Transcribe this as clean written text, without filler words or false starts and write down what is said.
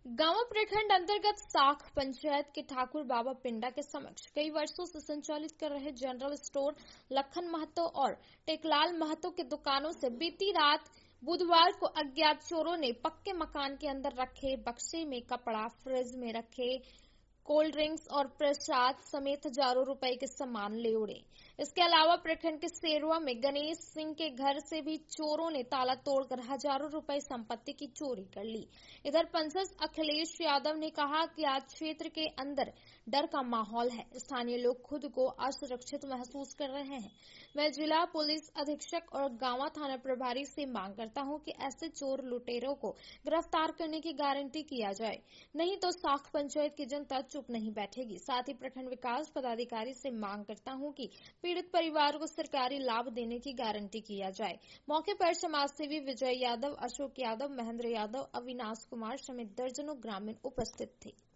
गांव प्रखंड अंतर्गत साख पंचायत के ठाकुर बाबा पिंडा के समक्ष कई वर्षों से संचालित कर रहे जनरल स्टोर लखन महतो और टेकलाल महतो के दुकानों से बीती रात बुधवार को अज्ञात चोरों ने पक्के मकान के अंदर रखे बक्से में कपड़ा, फ्रिज में रखे कोल्ड ड्रिंक्स और प्रसाद समेत हजारों रुपए के सामान ले उड़े। इसके अलावा प्रखंड के सेरुआ में गणेश सिंह के घर से भी चोरों ने ताला तोड़कर हजारों रुपए संपत्ति की चोरी कर ली। इधर पंचायत अखिलेश यादव ने कहा कि आज क्षेत्र के अंदर डर का माहौल है, स्थानीय लोग खुद को असुरक्षित महसूस कर रहे हैं। मैं जिला पुलिस अधीक्षक और गांवा थाना प्रभारी से मांग करता हूं कि ऐसे चोर लुटेरों को गिरफ्तार करने की गारंटी किया जाए, नहीं तो साख पंचायत की जनता चुप नहीं बैठेगी। साथ ही प्रखंड विकास पदाधिकारी से मांग करता हूं कि पीड़ित परिवार को सरकारी लाभ देने की गारंटी किया जाए। मौके पर समाज सेवी विजय यादव, अशोक यादव, महेंद्र यादव, अविनाश कुमार समेत दर्जनों ग्रामीण उपस्थित थे।